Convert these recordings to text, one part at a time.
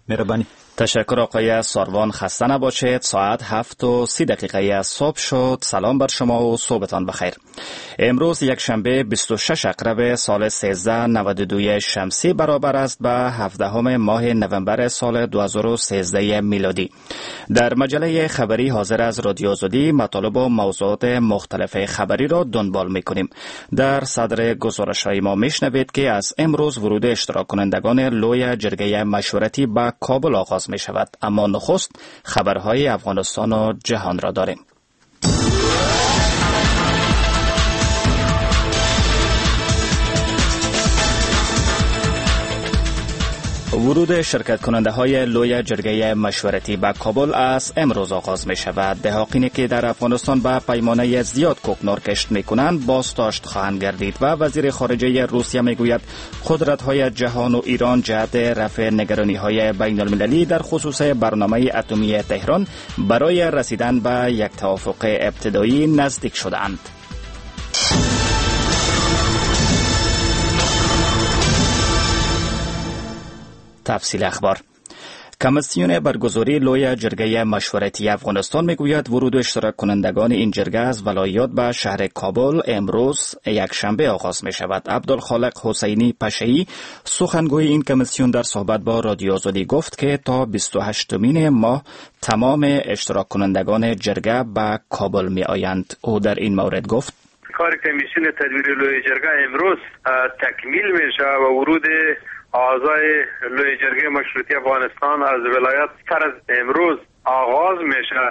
مهربانی. تشکر آقای ساروان، خسته نباشید. ساعت 7:30 صبح شد. سلام بر شما و صبحتان بخیر. امروز یک شنبه 26 اکرب سال 1392 شمسی برابر است به 17 ماه نوامبر سال 2013 میلادی. در مجله خبری حاضر از رادیو آزادی مطالب و موضوعات مختلف خبری را دنبال می‌کنیم. در صدر گزارش‌های ما میشنوید که از امروز ورود اشتراک کنندگان لوی جرگه مشورتی به کابل آغاز می شود. اما نخست خبرهای افغانستان و جهان را داریم. ورود شرکت کننده های لوی جرگه مشورتی به کابل از امروز آغاز می شود. دهاقینی که در افغانستان به پیمانه زیاد کوکنار کشت می کنند بازداشت خواهند گردید و وزیر خارجه روسیه می گوید قدرت های جهان و ایران جهت رفع نگرانی های بین المللی در خصوص برنامه اتمی تهران برای رسیدن به یک توافق ابتدایی نزدیک شدند. تفصیل اخبار. کمیسیون برگزاری لوی جرگه مشورتی افغانستان میگوید ورود اشتراک کنندگان این جرگه از ولایات به شهر کابل امروز یک شنبه آغاز می شود. عبدالخالق حسینی پشه‌ای سخنگوی این کمیسیون در صحبت با رادیو آزادی گفت که تا 28 ماه تمام اشتراک کنندگان جرگه به کابل می آیند. او در این مورد گفت کار کمیسیون تدبیر لوی جرگه امروز تکمیل می شود و ورود اعضای لوی جرگه مشروطی افغانستان از ولایت سر از امروز آغاز میشه.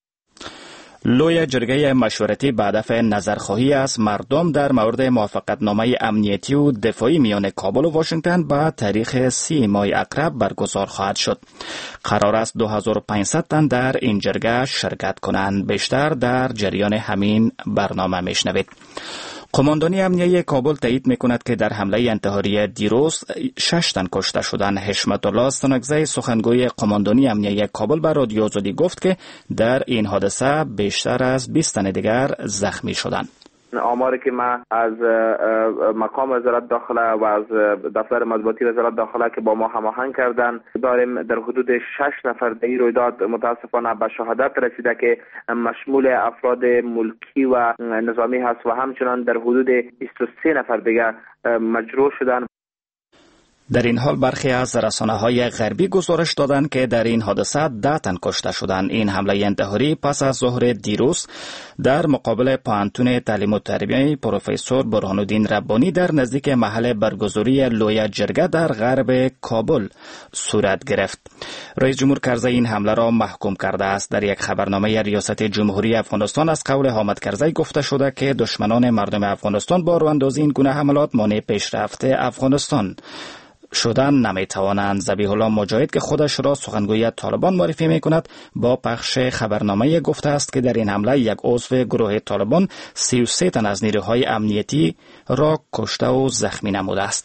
لوی جرگه مشورتی به هدف نظرخواهی از مردم در مورد موافقتنامه امنیتی و دفاعی میان کابل و واشنگتن به تاریخ 30 ماه اکرب برگزار خواهد شد. قرار است 2500 تن در این جرگه شرکت کنند. بیشتر در جریان همین برنامه میشنوید. قماندانی امنیتی کابل تایید میکند که در حمله انتحاری دیروز 6 تن کشته شدند. حشمت الله استانکزی سخنگوی قماندانی امنیتی کابل به رادیو آزادی گفت که در این حادثه بیشتر از 20 تن دیگر زخمی شدند. آماری که ما از مقام وزارت داخله و از دفتر مطبوعاتی وزارت داخله که با ما هماهنگ کردن داریم در حدود 6 نفر در این رویداد متاسفانه به شهادت رسیده که مشمول افراد ملکی و نظامی هست و همچنان در حدود 23 نفر دیگر مجروح شدند. در این حال برخی از رسانه‌های غربی گزارش دادند که در این حادثه 10 تن کشته شدند. این حمله انتحاری پس از ظهر دیروز در مقابل پوهنتون تعلیم و تربیه پروفسور برهان‌الدین ربانی در نزدیک محل برگزاری لوی جرگه در غرب کابل صورت گرفت. رئیس جمهور کرزی این حمله را محکوم کرده است. در یک خبرنامه ریاست جمهوری افغانستان از قول حامد کرزی گفته شده که دشمنان مردم افغانستان با راه‌اندازی این گونه حملات مانع پیشرفت افغانستان شدن نمیتوانند. ذبیح الله مجاهد که خودش را سخنگوی طالبان معرفی میکند با پخش خبرنامه گفته است که در این حمله یک عضو گروه طالبان 33 تن از نیروهای امنیتی را کشته و زخمی نموده است.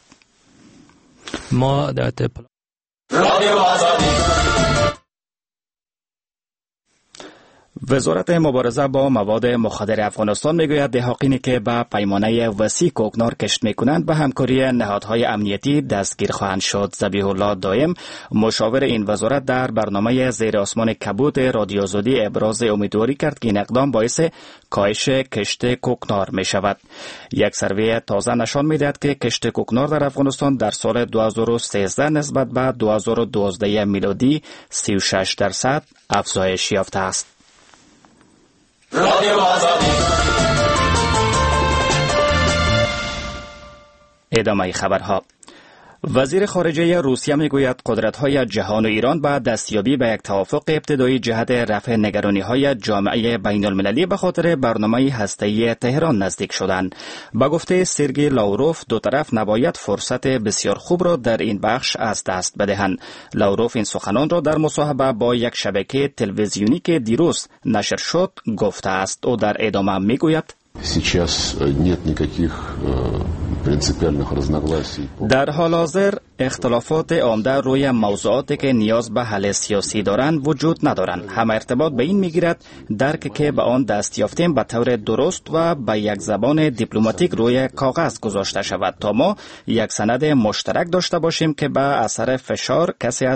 ما در وزارت مبارزه با مواد مخدر افغانستان میگوید دهاقینی که به پیمانه وسیع کوکنار کشت میکنند به همکاری نهادهای امنیتی دستگیر خواهند شد. ذبیح الله دایم مشاور این وزارت در برنامه زیر آسمان کبود رادیو آزادی ابراز امیدواری کرد که این اقدام باعث کاهش کشت کوکنار می شود. یک سروی تازه نشان میدهد که کشت کوکنار در افغانستان در سال 2013 نسبت به 2012 میلادی 36% افزایش یافته است. ادامه خبرها. وزیر خارجه روسیه میگوید قدرت‌های جهان و ایران با دستیابی به یک توافق ابتدایی جهت رفع نگرانی‌های جامعه بین‌المللی به خاطر برنامه هسته‌ای تهران نزدیک شدند. با گفته سرگئی لاوروف دو طرف نباید فرصت بسیار خوب را در این بخش از دست بدهند. لاوروف این سخنان را در مصاحبه با یک شبکه تلویزیونی که دیروز نشر شد گفته است. او در ادامه میگوید Сейчас нет никаких در حال حاضر اختلافات عمده روی موضوعاتی که نیاز به حل سیاسی دارند وجود ندارند. هم ارتباط به این میگیرد درکی که به آن دست یافتیم به طور درست و به یک زبان دیپلماتیک روی کاغذ گذاشته شود تا ما یک سند مشترک داشته باشیم که به اثر فشار کسی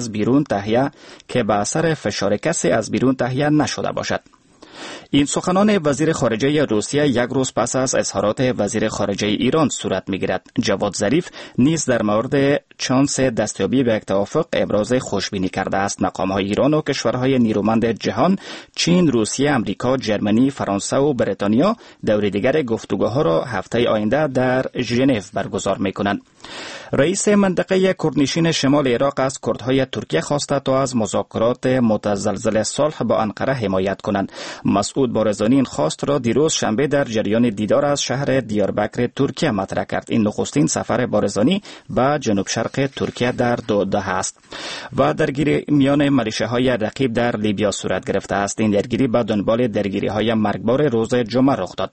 از بیرون تهیه نشده باشد. این سخنان وزیر خارجه روسیه یک روز پس از اظهارات وزیر خارجه ایران صورت می‌گیرد. جواد ظریف نیز در مورد چانس دستیابی به یک توافق ابراز خوشبینی کرده است. مقام‌های ایران و کشورهای نیرومند جهان چین، روسیه، آمریکا، جرمنی، فرانسه و بریتانیا دور دیگر گفتگوها را هفته آینده در ژنو برگزار می‌کنند. رئیس منطقه کردنشین شمال عراق از کردهای ترکیه خواسته تا از مذاکرات متزلزل صلح با انقره حمایت کنند. مسعود بارزانی این خواست را دیروز شنبه در جریان دیدار از شهر دیاربکر ترکیه مطرح کرد. این نخستین سفر بارزانی به جنوب شرق ترکیه در 2 دهه است و درگیری میان ملیشه‌های رقیب در لیبیا صورت گرفته است. این درگیری به دنبال درگیری‌های مرگبار روز جمعه رخ داد.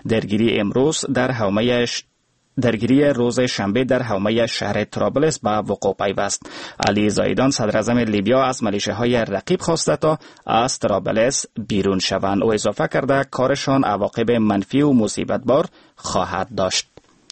درگیری روز شنبه در حومه شهر طرابلس به وقوع پیوست. علی زایدان صدراعظم لیبیا از ملیشه‌های رقیب خواسته تا از طرابلس بیرون شوند. او اضافه کرده کارشان عواقب منفی و مصیبت بار خواهد داشت.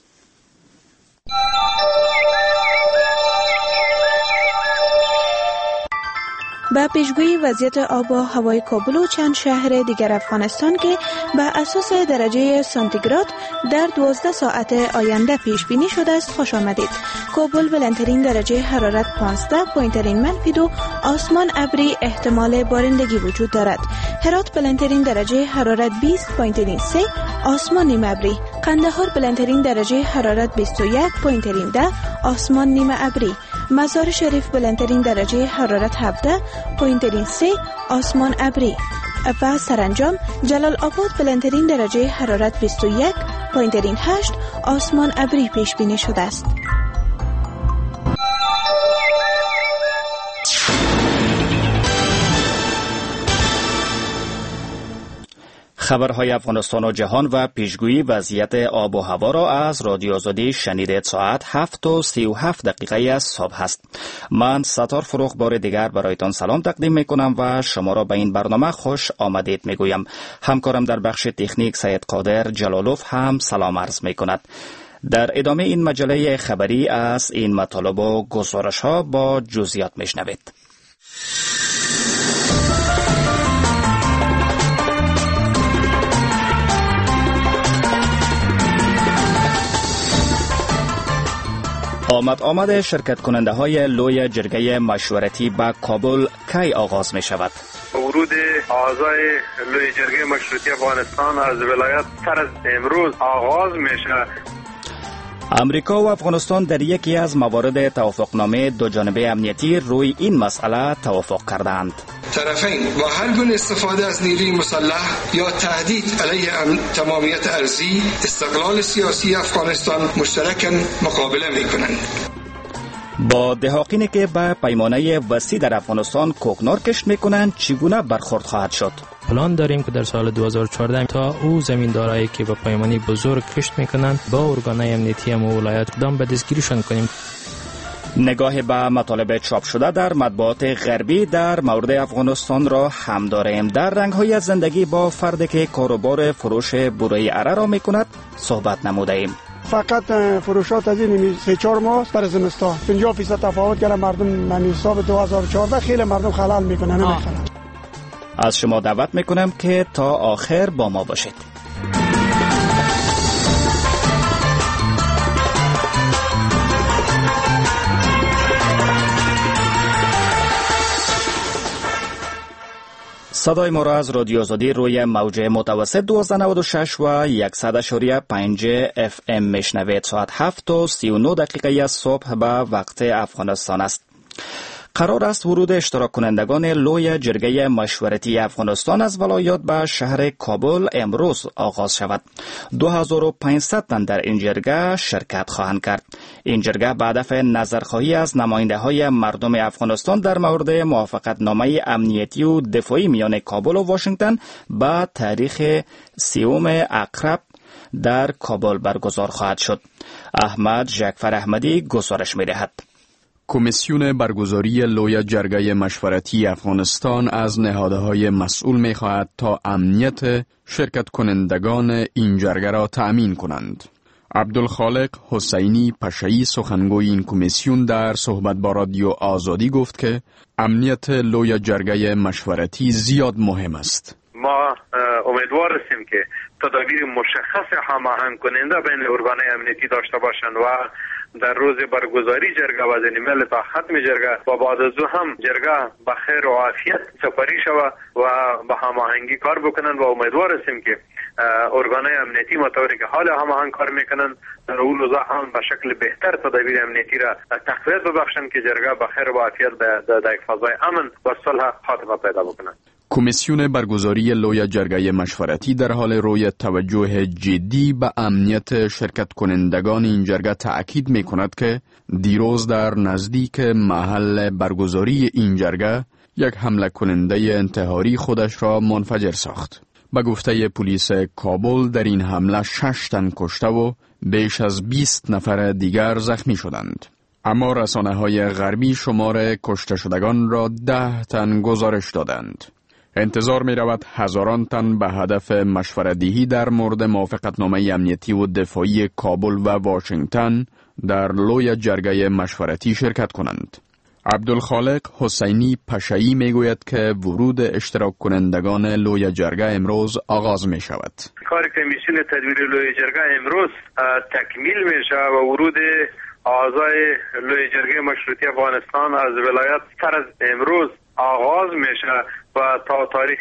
با پیشگویی وضعیت آب و هوای کابل و چند شهر دیگر افغانستان که به اساس درجه سانتیگراد در 12 ساعت آینده پیش بینی شده است خوش آمدید. کابل بلندترین درجه حرارت 15، پایینترین منفی 2، آسمان ابری، احتمال بارندگی وجود دارد. هرات بلندترین درجه حرارت 20، پایینترین 3، آسمان نیمه ابری. قندهار بلندترین درجه حرارت 21، پایینترین 10، آسمان نیمه ابری. مزار شریف بلندترین درجه حرارت 17، پایینترین 3، آسمان ابری. و سرانجام جلال آباد بلندترین درجه حرارت 21، پایینترین 8، آسمان ابری پیش بینی شده است. خبرهای افغانستان و جهان و پیشگویی وضعیت آب و هوا را از رادیو آزادی شنیدید. ساعت 7:37 از صبح است. من ستار فروغ بار دیگر برایتان سلام تقدیم میکنم و شما را به این برنامه خوش آمدید میگویم. همکارم در بخش تکنیک سید قادر جلالوف هم سلام عرض میکند. در ادامه این مجله خبری از این مطالب و گزارش ها با جزئیات میشنوید. آمد شرکت کننده های لوی جرگه مشورتی به کابل کی آغاز می شود؟ ورود اعضای لوی جرگه مشورتی افغانستان از ولایت سر از امروز آغاز می شود. امریکا و افغانستان در یکی از موارد توافقنامه دو جانبه امنیتی روی این مسئله توافق کردند. طرفین با هر گونه استفاده از نیروی مسلح یا تهدید علیه تمامیت ارضی، استقلال سیاسی افغانستان مشترکاً مقابله می‌کنند. با دهاقینی که به پیمانه وسیع در افغانستان کوکنار کشت می‌کنند چگونه برخورد خواهد شد؟ پلان داریم که در سال 2014 تا او زمیندارایی که به پیمانی بزرگ کشت می‌کنند با ارگان‌های امنیتی ولایت اقدام به دستگیریشان کنیم. نگاه به مطالب چاپ شده در مطبوعات غربی در مورد افغانستان را هم داریم. در رنگ‌های زندگی با فردی که کاروبار فروش بوره اره را می‌کند صحبت نموده ایم. فقط فروشات از این 3-4 ماه بر زمستان 50% تفاوت کردن. مردم من حساب 2014 خیلی مردم خلال میکنن. نمیخرن. از شما دعوت میکنم که تا آخر با ما باشید. صدای ما را از رادیو آزادی روی موج متوسط 1296 و 100.5 FM میشنوید. ساعت 7:39 از صبح به وقت افغانستان است. قرار است ورود اشتراک کنندگان لوی جرگه مشورتی افغانستان از ولایات به شهر کابل امروز آغاز شود. 2500 تن در این جرگه شرکت خواهند کرد. این جرگه به هدف نظرخواهی از نماینده های مردم افغانستان در مورد موافقت نامه امنیتی و دفاعی میان کابل و واشنگتن به تاریخ 3 اکتبر در کابل برگزار خواهد شد. احمد جعفر احمدی گزارش می‌دهد. کمیسیون برگزاری لوی جرگه مشورتی افغانستان از نهادهای مسئول می‌خواهد تا امنیت شرکت کنندگان این جرگه را تأمین کنند. عبدالخالق حسینی پشایی سخنگوی این کمیسیون در صحبت با رادیو آزادی گفت که امنیت لوی جرگه مشورتی زیاد مهم است. ما امیدوار هستیم که تدابیر مشخص هماهنگ کننده بین ارگان‌های امنیتی داشته باشند و در روز برگزاری جرگه و ضمن تا ختم جرگه و بعد از او هم جرگه به خیر و عافیت سپری شود و به هماهنگی کار بکنند و امیدوار هستیم که ارگان‌های امنیتی مطابق که حال هماهنگ کار میکنند در اون روزا هم به شکل بهتر تدابیر امنیتی را تقویت ببخشند که جرگه به خیر و عافیت در فضای امن و صلح خاتمه پیدا بکنند. کمیسیون برگزاری لوی جرگه مشورتی در حال روی توجه جدی به امنیت شرکت کنندگان این جرگه تأکید می کند که دیروز در نزدیک محل برگزاری این جرگه یک حمله کننده انتحاری خودش را منفجر ساخت. به گفته پلیس کابل در این حمله 6 تن کشته و بیش از 20 نفر دیگر زخمی شدند. اما رسانه‌های غربی شمار کشته شدگان را 10 تن گزارش دادند. انتظار می رود هزاران تن به هدف مشورت‌دهی در مورد موافقتنامه امنیتی و دفاعی کابل و واشنگتن در لوی جرگه مشورتی شرکت کنند. عبدالخالق حسینی پشایی می گوید که ورود اشتراک کنندگان لوی جرگه امروز آغاز می شود. کار کمیسیون تدبیر لوی جرگه امروز تکمیل می شود و ورود اعضای لوی جرگه مشروطی افغانستان از ولایت سر از امروز آغاز میشه و تا تاریخ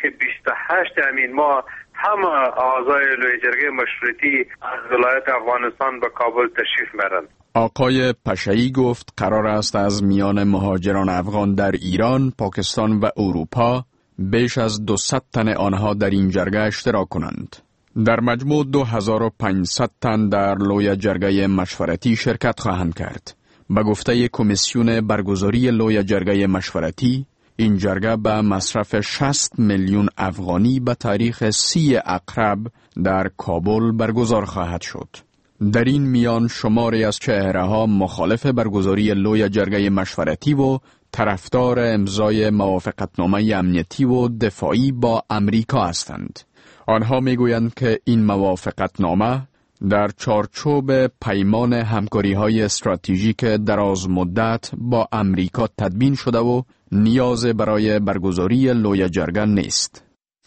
28 همین ماه همه اعضای لوی جرگه مشروطی از ولایت افغانستان به کابل تشریف میبرند. آقای پشایی گفت قرار است از میان مهاجران افغان در ایران، پاکستان و اروپا بیش از 200 تن آنها در این جرگه اشتراک کنند. در مجموع 2500 تن در لوی جرگه مشورتی شرکت خواهند کرد. به گفته کمیسیون برگزاری لوی جرگه مشورتی، این جرگه به مصرف 60 میلیون افغانی به تاریخ 30 اقرب در کابل برگزار خواهد شد. در این میان شماری از چهره‌ها مخالف برگزاری لوی جرگه مشورتی و طرفدار امضای موافقتنامه امنیتی و دفاعی با امریکا هستند. آنها میگویند که این موافقتنامه در چارچوب پیمان همکاری‌های استراتژیک دراز مدت با امریکا تدوین شده و نیاز برای برگزاری لوی جرگه نیست.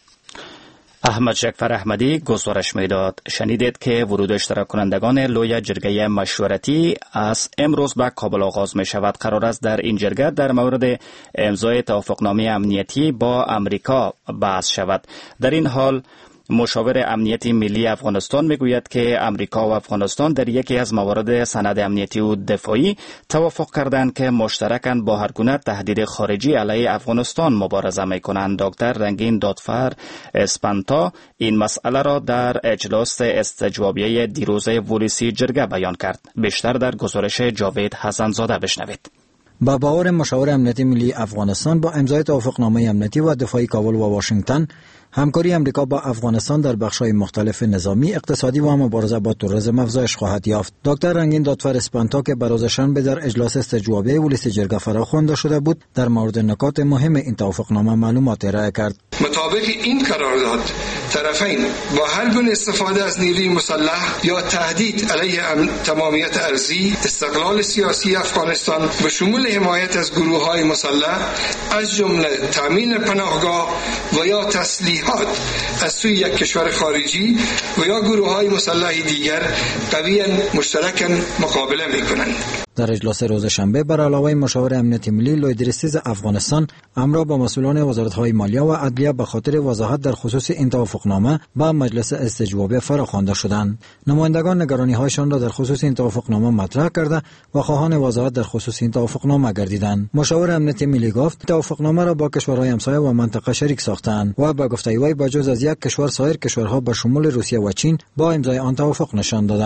احمد جعفر احمدی گزارش میداد. شنیدید که ورود اشتراک کنندگان لوی جرگه مشورتی از امروز به کابل آغاز می شود. قرار است در این جرگه در مورد امضای توافقنامه امنیتی با امریکا بحث شود. در این حال مشاور امنیتی ملی افغانستان میگوید که امریکا و افغانستان در یکی از موارد سند امنیتی و دفاعی توافق کردند که مشترکاً با هر گونه تهدید خارجی علیه افغانستان مبارزه میکنند. دکتر رنگین دادفر اسپانتا این مسئله را در اجلاس استجوابیه دیروز ولسی جرگه بیان کرد. بیشتر در گزارش جاوید حسن‌زاده بشنوید. با باور مشاور امنیتی ملی افغانستان با امضای توافقنامه امنیتی و دفاعی کابل و واشنگتن، همکاری امریکا با افغانستان در بخش‌های مختلف نظامی، اقتصادی و مبارزه با تروریسم افزایش خواهد یافت. دکتر رنگین دادفر اسپانتا که بروز شنبه در اجلاس استجوابیه ولسی جرگه فراخوانده شده بود، در مورد نکات مهم این توافقنامه معلومات ارائه کرد. مطابق این قرارداد طرفین با هر گونه استفاده از نیروی مسلح یا تهدید علیه تمامیت ارضی، استقلال سیاسی افغانستان به شمول حمایت از گروه‌های مسلح از جمله تامین پناهگاه و یا تسلیحات از سوی یک کشور خارجی و یا گروه‌های مسلح دیگر قویاً مشترکاً مقابله می‌کنند. در اجلاس روز شنبه بر علاوه مشاور امنیتی ملی لوی درستیز افغانستان همراه با مسئولان وزارت‌های مالیه و عدلیه به خاطر وضاحت در خصوص این توافقنامه به مجلس استجوابی فراخوانده شدند. نمایندگان نگرانی‌هایشان را در خصوص این توافقنامه مطرح کرده و خواهان وضاحت در خصوص این توافقنامه گردیدند. مشاور امنیتی ملی گفت توافقنامه را با کشورهای همسایه و منطقه شریک ساختند و به گفته وی بجز از یک کشور سایر کشورها به شمول روسیه و چین با امضای آن توافق نشان دادند.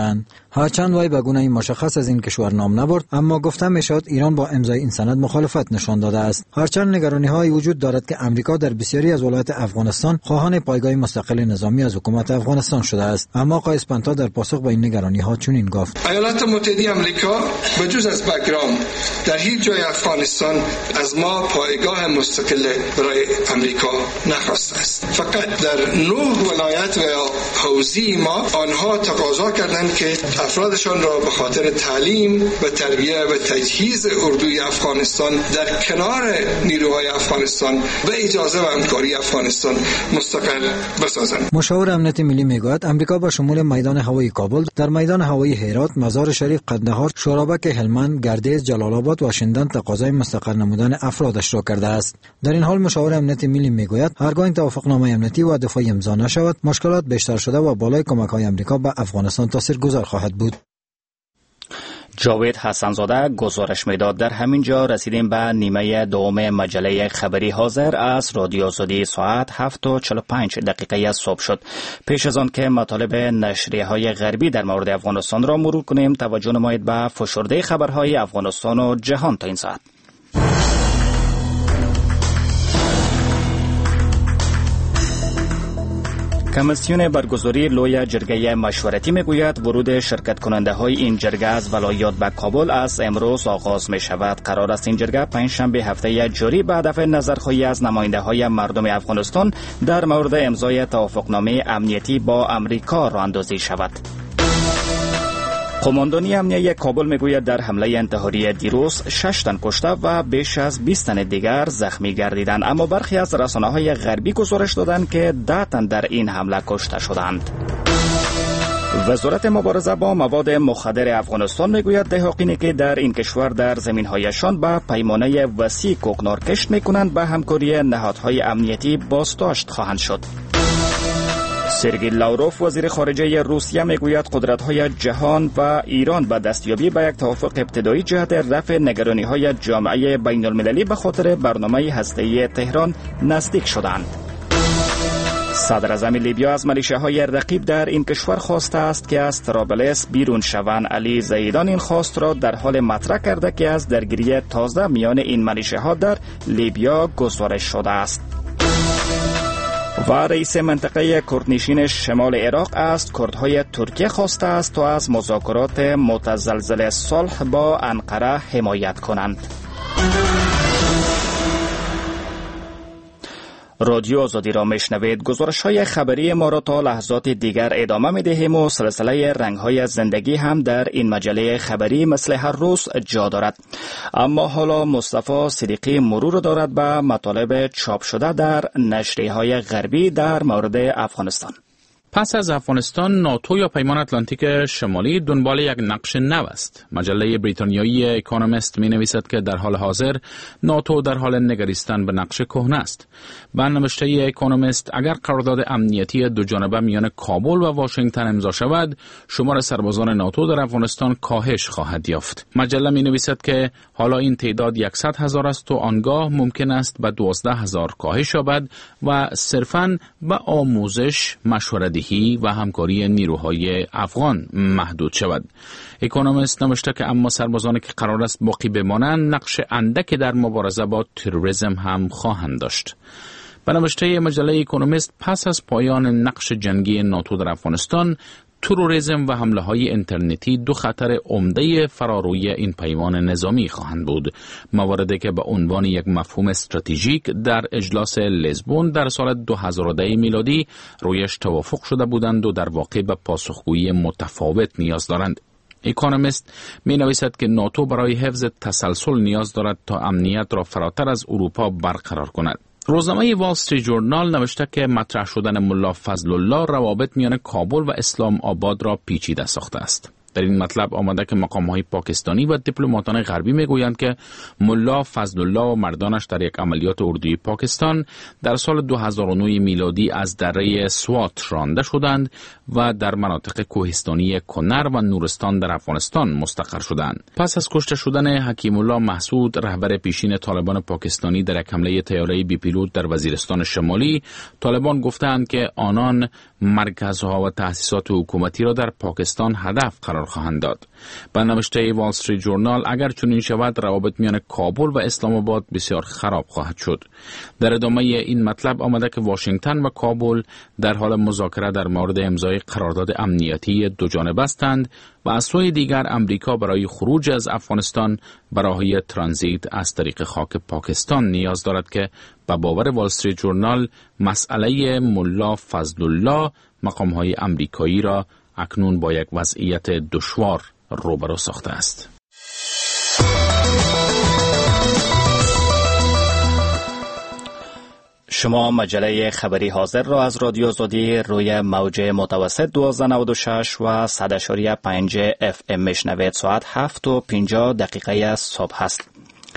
هرچند وی به گونه مشخص از این کشور نام نبرد، اما گفته میشد ایران با امضای این سند مخالفت نشان داده است. هرچند نگرانی‌هایی وجود دارد که امریکا در بسیاری از ولایات افغانستان خواهان پایگاه مستقل نظامی از حکومت افغانستان شده است، اما آقای اسپانتا در پاسخ به این نگرانی‌ها چنین گفت: ایالات متحده آمریکا بجز از بگرام در هیچ جای افغانستان از ما پایگاه مستقل برای امریکا نخواسته است. فقط در 9 ولایت و حوزه ما آنها تقاضا کردند که افرادشان را به خاطر تعلیم و تربیت و تجهیز اردوی افغانستان در کنار نیروهای افغانستان و اجازه و همکاری افغانستان مستقل بسازند. مشاور امنیت ملی میگوید امریکا با شمول میدان هوایی کابل، در میدان هوایی هرات، مزار شریف، قندهار، شورابک هلمند، گردیز، جلال آباد و شندان تقاضای مستقر نمودن افرادش را کرده است. در این حال مشاور امنیت ملی میگوید هرگاه این توافقنامه امنیتی و دفاعی امضا نشود، مشکلات بیشتر شده و بالای کمک‌های امریکا به افغانستان تاثیرگذار خواهد بود. جاوید حسنزاده گزارش میداد. در همین جا رسیدیم به نیمه دوم مجله خبری حاضر از رادیو آزادی. ساعت 7:45 صبح شد. پیش از آن که مطالب نشریه‌های غربی در مورد افغانستان را مرور کنیم، توجه نمایید به فشرده خبرهای افغانستان و جهان تا این ساعت. کمیسیون برگزاری لوی جرگه مشورتی میگوید ورود شرکت کننده های این جرگه از ولایات به کابل از امروز آغاز می شود. قرار است این جرگه پنجشنبه هفته جاری به هدف نظرخواهی از نماینده های مردم افغانستان در مورد امضای توافقنامه امنیتی با امریکا راه اندازی شود. قماندانی امنیتی کابل میگوید در حمله انتحاری دیروز 6 تن کشته و بیش از 20 تن دیگر زخمی گردیدند، اما برخی از رسانه‌های غربی گزارش دادند که 10 تن در این حمله کشته شدند. وزارت مبارزه با مواد مخدر افغانستان میگوید دهقانی که در این کشور در زمین‌هایشان به پیمانه وسیع کوکنار کشت میکنند به همکاری نهادهای امنیتی بازداشت خواهند شد. سرگئی لاوروف وزیر خارجه روسیه میگوید قدرت‌های جهان و ایران به دستیابی به یک توافق ابتدایی جهت رفع نگرانی‌های جامعه بین‌المللی به خاطر برنامه هسته‌ای تهران نزدیک شدند. صدر اعظم لیبیا از میلیشیاهای رقیب در این کشور خواسته است که از طرابلس بیرون شوند. علی زیدان این خواست را در حال مطرح کرده که از درگیری تازه میان این میلیشیاها در لیبیا گزارش شده است. و رئیس منطقه کردنشین شمال عراق از کردهای ترکیه خواسته است تا از مذاکرات متزلزل صلح با انقره حمایت کنند. رادیو آزادی را میشنوید. گزارش‌های خبری ما را تا لحظات دیگر ادامه می‌دهیم و سلسله رنگ‌های زندگی هم در این مجله خبری مثل هر روز جا دارد. اما حالا مصطفی صدیقی مرور دارد به مطالب چاپ شده در نشریه‌های غربی در مورد افغانستان. پس از افغانستان، ناتو یا پیمان اتلانتیک شمالی دنبال یک نقش نو است. مجله بریتانیایی اکونومیست می نویسد که در حال حاضر ناتو در حال نگریستن به نقش کهنه است. به نوشته اکونومیست اگر قرارداد امنیتی دو جانبه میان کابل و واشنگتن امضا شود، شمار سربازان ناتو در افغانستان کاهش خواهد یافت. مجله می نویسد که حالا این تعداد 100,000 است و آنگاه ممکن است به 12,000 کاهش یابد و صرفاً به آموزش، مشورت و همکاری نیروهای افغان محدود شود. اکونومیست نوشته که اما سربازانی که قرار است باقی بمانند نقش اندکی در مبارزه با تروریسم هم خواهند داشت. به نوشته مجله اکونومیست پس از پایان نقش جنگی ناتو در افغانستان، تروریسم و حمله های اینترنتی دو خطر عمده فراروی این پیمان نظامی خواهند بود. مواردی که به عنوان یک مفهوم استراتژیک در اجلاس لیزبون در سال 2010 میلادی رویش توافق شده بودند و در واقع به پاسخگویی متفاوت نیاز دارند. اکونومیست می نویسد که ناتو برای حفظ تسلسل نیاز دارد تا امنیت را فراتر از اروپا برقرار کند. روزنامه وال استریت ژورنال نوشته که مطرح شدن ملا فضل الله روابط میان کابل و اسلام آباد را پیچیده ساخته است. در این مطلب آمده که مقام‌های پاکستانی و دیپلماتان غربی میگویند که ملا فضل الله و مردانش در یک عملیات اردوی پاکستان در سال 2009 میلادی از دره سوات رانده شدند و در مناطق کوهستانی کنر و نورستان در افغانستان مستقر شدند. پس از کشته شدن حکیم الله محسود، رهبر پیشین طالبان پاکستانی، در یک حمله طیاره بی پیلوت در وزیرستان شمالی، طالبان گفتند که آنان مرکزها و تأسیسات حکومتی را در پاکستان هدف قرار خواهند داد. به نوشته وال استریت جورنال اگر چنین شود روابط میان کابل و اسلام آباد بسیار خراب خواهد شد. در ادامه این مطلب آمده که واشنگتن و کابل در حال مذاکره در مورد امضای قرارداد امنیتی دو جانبه هستند و از سوی دیگر امریکا برای خروج از افغانستان به راهی ترانزیت از طریق خاک پاکستان نیاز دارد که به باور وال استریت جورنال مسئله ملا فضل الله مقام‌های امریکایی را اکنون با یک وضعیت دشوار روبرو ساخته است. شما مجله خبری حاضر را از رادیو آزادی روی موج متوسط 1296 و 100.5 FM میشنوید. ساعت 7:50 صبح است.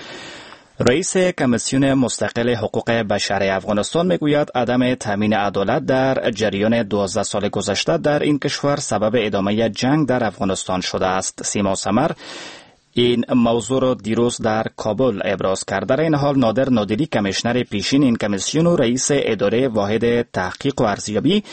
رئیس کمیسیون مستقل حقوق بشر افغانستان میگوید عدم تامین عدالت در جریان 12 سال گذشته در این کشور سبب ادامه جنگ در افغانستان شده است. سیما سمر این موضوع را دیروز در کابل ابراز کرد. در این حال نادر نادری کمیشنر پیشین این کمیسیون و رئیس اداره واحد تحقیق و ارزیابی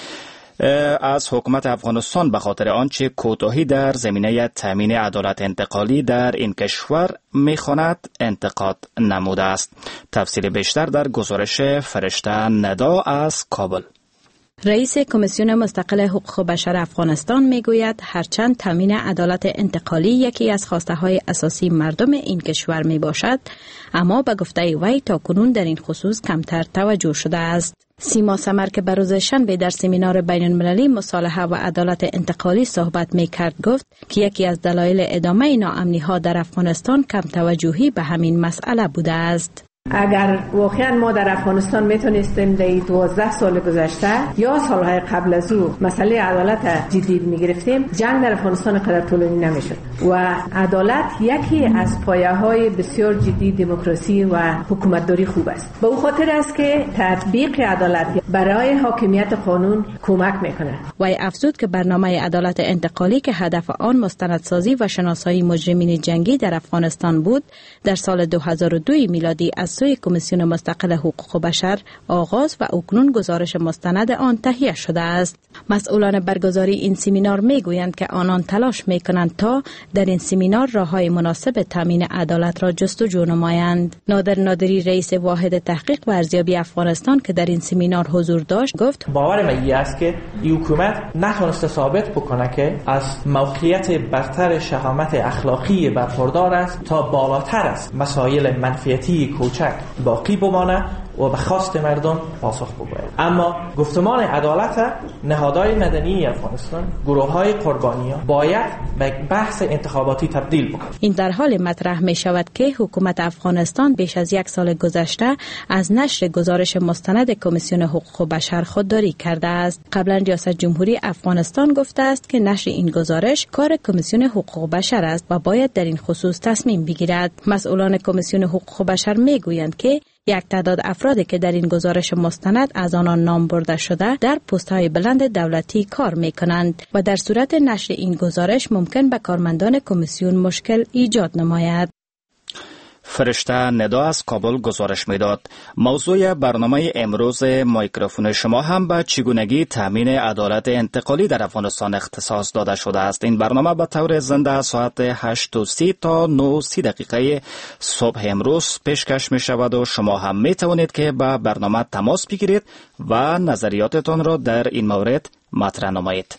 از حکومت افغانستان به خاطر آنچه کوتاهی در زمینه تامین عدالت انتقالی در این کشور می‌خواند انتقاد نموده است. تفصیل بیشتر در گزارش فرشته ندا از کابل. رئیس کمیسیون مستقل حقوق بشر افغانستان میگوید هرچند تامین عدالت انتقالی یکی از خواسته‌های اساسی مردم این کشور می باشد، اما به گفته وی تاکنون در این خصوص کمتر توجه شده است. سیما سمر که به روز شنبه در سمینار بین المللی مصالحه و عدالت انتقالی صحبت می کرد گفت که یکی از دلایل ادامه ناامنی ها در افغانستان کم توجهی به همین مسئله بوده است. اگر واقعا ما در افغانستان میتونستیم در 12 سال گذشته یا سالهای قبل از او مسئله عدالت جدی میگرفتیم، جنگ در افغانستان قدر طولانی نمیشد و عدالت یکی از پایه‌های بسیار جدی دموکراسی و حکومتداری خوب است. به او خاطر است که تطبیق عدالت برای حاکمیت قانون کمک میکنه. وی افزود که برنامه عدالت انتقالی که هدف آن مستندسازی و شناسایی مجرمین جنگی در افغانستان بود، در سال 2002 میلادی از سوی کمیسیون مستقل حقوق بشر آغاز و اکنون گزارش مستند آن تهیه شده است. مسئولان برگزاری این سمینار میگویند که آنان تلاش میکنند تا در این سمینار راههای مناسب تامین عدالت را جستجو نمایند. نادر نادری رئیس واحد تحقیق و ارزیابی افغانستان که در این سمینار حضور داشت گفت باور من این است که این حکومت نتونسته ثابت بکنه که از موقعیت برتر شهامت اخلاقی برخوردار است تا بالاتر است مسائل منفیتی کوچک باقی بمانه و به خواست مردم پاسخ بگوید. اما گفتمان عدالت نهادهای مدنی افغانستان، گروه‌های قربانیان باید به بحث انتخاباتی تبدیل بکنند. این در حال مطرح می شود که حکومت افغانستان بیش از یک سال گذشته از نشر گزارش مستند کمیسیون حقوق بشر خودداری کرده است. قبلا ریاست جمهوری افغانستان گفته است که نشر این گزارش کار کمیسیون حقوق بشر است و باید در این خصوص تصمیم بگیرد. مسئولان کمیسیون حقوق بشر میگویند که یک تعداد افرادی که در این گزارش مستند از آنان نام برده شده در پست‌های بلند دولتی کار می‌کنند و در صورت نشر این گزارش ممکن به کارمندان کمیسیون مشکل ایجاد نماید. فرشته ندا از کابل گزارش میداد. موضوع برنامه امروز مایکروفون شما هم به چگونگی تامین عدالت انتقالی در افغانستان اختصاص داده شده است. این برنامه به طور زنده ساعت 8:30 تا 9:30 صبح امروز پیشکش می شود و شما هم می توانید که به برنامه تماس بگیرید و نظریاتتان را در این مورد مطرح نمایید.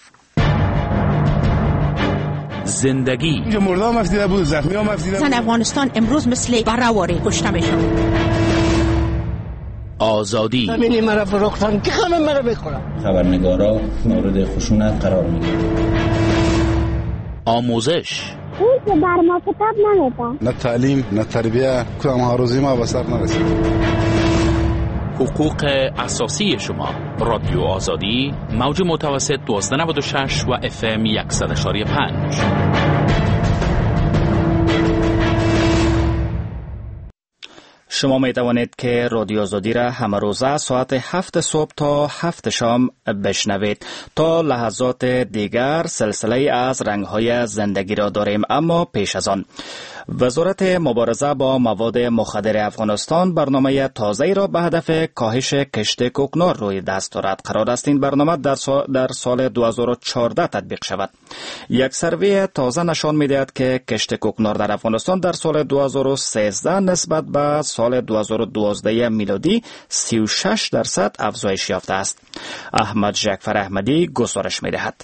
زندگی مردم مفیده بود، زخمی هم مفیده بود. زن افغانستان امروز مثل برهواری کشته میشن. آزادی همینی مرا فروختن که همه مرا بخورن. خبرنگارا مورد خشونت قرار میگیرن. آموزش اون که بر ما کتاب نمیده. نه تعلیم نه تربیه کدام ها روزی ما به سر نرسید. حقوق اساسی شما. رادیو آزادی موج متوسط 1296 و FM 100.5. شما می توانید که رادیو آزادی را همه روزه ساعت 7 صبح تا 7 شام بشنوید. تا لحظات دیگر سلسله از رنگ‌های زندگی را داریم، اما پیش از آن وزارت مبارزه با مواد مخدر افغانستان برنامه تازه‌ای را به هدف کاهش کشت کوکنار روی دست دارد. قرار است این برنامه در سال 2014 تطبیق شود. یک سروی تازه نشان می‌دهد که کشت کوکنار در افغانستان در سال 2013 نسبت به سال 2012 میلادی 36% افزایش یافته است. احمد جعفر احمدی گزارش می‌دهد.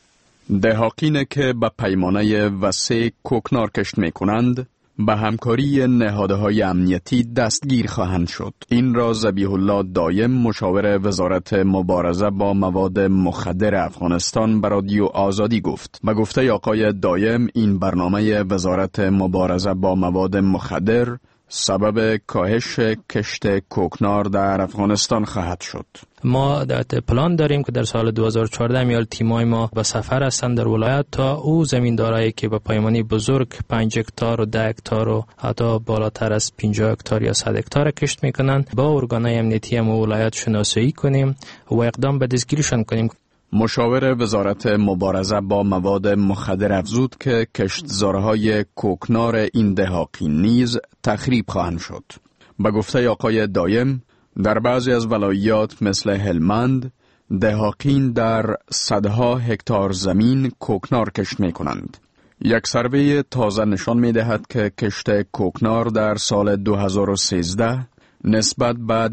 دهاقین که به پیمانه وسیع کوکنار کشت می کنند به همکاری نهادهای امنیتی دستگیر خواهند شد. این را ذبیح الله دایم مشاور وزارت مبارزه با مواد مخدر افغانستان به رادیو آزادی گفت. به گفته آقای دایم این برنامه وزارت مبارزه با مواد مخدر سبب کاهش کشت کوکنار در افغانستان خواهد شد. ما پلان داریم که در سال 2014 میال تیمای ما به سفر هستند در ولایت تا او زمیندارایی که به پیمانی بزرگ 5 هکتار و 10 هکتار و حتی بالاتر از 50 هکتار یا 100 هکتار کشت میکنند با ارگانهای امنیتی ما ولایت شناسایی کنیم و اقدام به دستگیریشان کنیم. مشاور وزارت مبارزه با مواد مخدر افزود که کشتزارهای کوکنار این دهاقین نیز تخریب خواهند شد. به گفته آقای دایم در بعضی از ولایات مثل هلمند دهاقین در صدها هکتار زمین کوکنار کشت می کنند. یک سروی تازه نشان می دهد که کشت کوکنار در سال 2013 نسبت به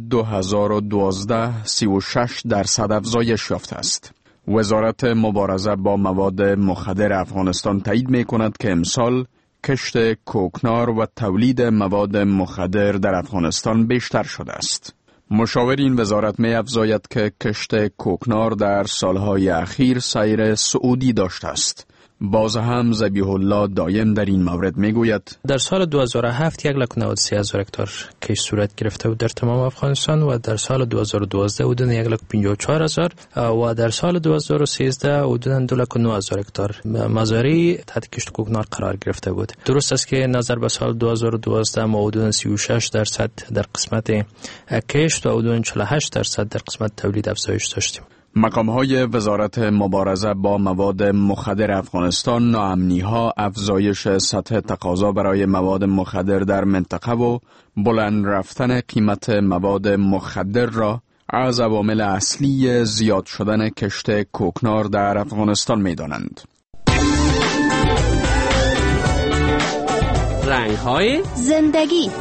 2012 36% افزایش یافته است. وزارت مبارزه با مواد مخدر افغانستان تایید می کند که امسال کشت کوکنار و تولید مواد مخدر در افغانستان بیشتر شده است. مشاور این وزارت می افزاید که کشت کوکنار در سالهای اخیر سیر صعودی داشته است. باز هم ذبیح الله دایم در این مورد می گوید در سال 2007 1,93,000 هکتار کشت صورت گرفته بود در تمام افغانستان و در سال 2012 حدود 1,54,000 و در سال 2013 حدود 2,09,000 هکتار مزارع تحت کشت کوکنار قرار گرفته بود. درست است که نظر به سال 2012 ما حدود 36% در قسمت کشت و حدود 48% در قسمت تولید افزایش داشتیم. مقام‌های وزارت مبارزه با مواد مخدر افغانستان ناامنی‌ها، افزایش سطح تقاضا برای مواد مخدر در منطقه و بلند رفتن قیمت مواد مخدر را از عوامل اصلی زیاد شدن کشت کوکنار در افغانستان می‌دانند. رنگ‌های زندگی.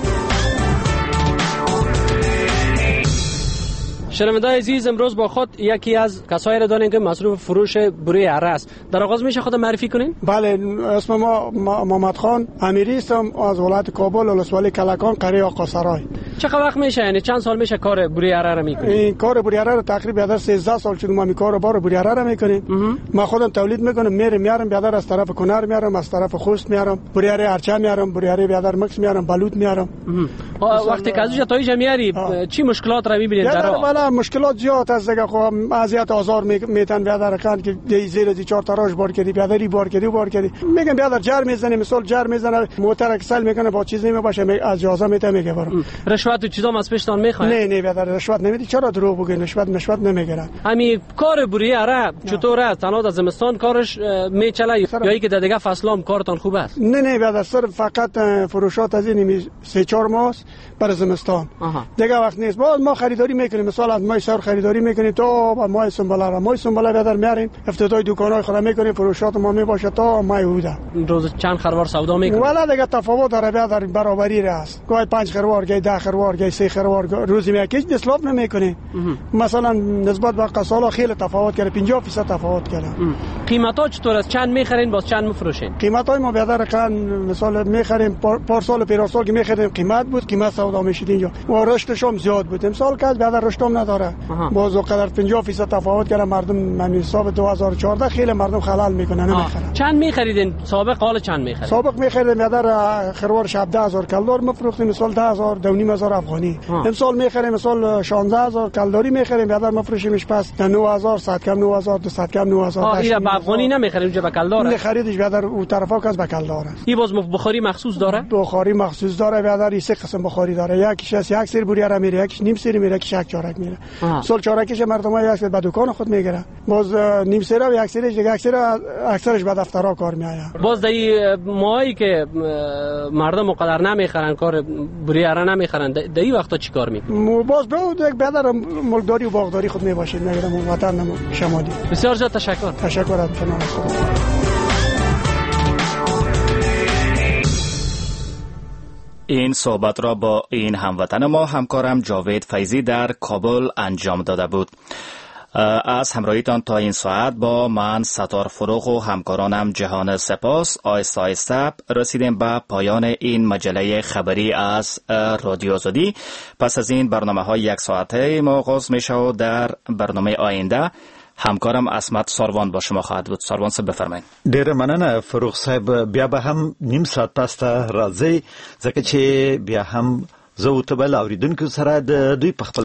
شنونده‌های عزیز، امروز با خود یکی از کسایی را داریم که مصروف فروش بروی اره است. در آغاز میشه خود معرفی کنین؟ بله، اسم ما محمد خان امیری هستم از ولایت کابل، ولسوالی کلکان، قریه آقا سرای. چقدر وقت میشه، یعنی چند سال میشه کار بروی اره را میکنید؟ این کار بروی اره را تقریبا در 13 سال شده ما این کارو بروی اره را میکنیم. ما خودم تولید میکنم، میارم بیادر از طرف کنر میارم، از طرف خوست میارم، بروی اره ارچه میارم، بروی اره بیادر مکس میارم، بلوط میارم. وقتی که از اونجا تا اینجا میاری چی مشکلات را میبینید در راه؟ مشکلات زیاد است دیگه. خب اذیت آزار میتن بیادر کان که زیر از 4 تا راش بار کردی، بیادری بار کردی میگم بیادر جر میزنه، مثال جر میزنه، موتر اکسل میکنه، با چیز نمیباشه، از اجازه میته میگه برام رشوت و چیزا از پیشتان میخواد؟ نه بیادر رشوت نمیدی. چرا دروغ بگین؟ رشوت نمیگیرن. همین کار بروی اره چطور است؟ تنها از زمستان کارش میچله یا اینکه در دیگه فصلام کارتان خوب است؟ نه بیادر صرف فقط فروشات از این 3-4 ماه برای زمستان دیگه وقت نیست. باز ما خریداری میکنیم، مثلا از مای سر خریداری میکنیم تا مای سنبله بیادر میاریم، افتتاحی دکانای خود میکنیم، فروشات ما میباشه تا مای حدود. روز چند خروار سودا میکنیم؟ والا دیگه تفاوت داره بیادر، برابری است. گاهی 5 خروار، گاهی 10 خروار، گاهی 3 خروار روزی میکش دسلاف نمیکنه. مثلا نسبت به قسالا خیلی تفاوت کرده، 50% تفاوت کرده. قیمتا چطور است؟ چند میخرین باز چند میفروشین؟ قیمتای ما بیادر کن مثلا میخریم پارسال پیرسال که میخریم قیمت بود، قیمت سودا میشید اینجا و رشدش هم زیاد بود. امسال که بیادر رشد هم نداره، باز قدر 50% تفاوت کرده. مردم من حساب 2014 خیلی مردم خلال میکنن نمیخرن. چند میخریدین سابق؟ حال چند میخرید؟ سابق میخریدیم بیادر خروار 17000 کلدار میفروختیم، مثال 10000 2,500 افغانی. امسال میخریم مثال 16000 کلداری میخریم بیادر مفروشیمش پس 9000 100 کم 9000 200 کم 9000. این به افغانی نمیخریم، اونجا به کلدار است. خریدش بیادر اون طرفا که از به کلدار است. این باز بخاری مخصوص داره؟ بخاری مخصوص داره بیادر. این 3 قسم هم بخاری داره، یکیش از یک سری بوریه را میره، یکیش نیم سری میره، یکیش یک چارک میره. سال چارکش مردم یک سری به دکان خود میگیره، باز نیم سری و یک سریش دیگه اکثرش به دفترها کار میآید. باز در ماهی که مردم مقدر نمیخرن، کار بوریه را نمیخرن، در این وقتا چی کار میکنن؟ باز یک بدر ملکداری و باغداری خود میباشید، میگیرم وطن شمالی. بسیار زیاد تشکر. تشکر از جناب خدا. این صحبت را با این هموطن ما همکارم جاوید فیضی در کابل انجام داده بود. از همراهیتان تا این ساعت با من ستار فروغ و همکارانم جهان سپاس. آهسته آهسته رسیدیم به پایان این مجله خبری از رادیو آزادی. پس از این برنامه های یک ساعته ما آغاز می شود. در برنامه آینده همکارم اسمت ساروان با شما خواهد بود. ساروان صاحب بفرمایید. ډیر مننه فروغ صاحب. بیا به هم نیم ساعت پس ته راځي ځکه چې بیا هم زه او ته بل اوریدونکو سره د دوی په خپل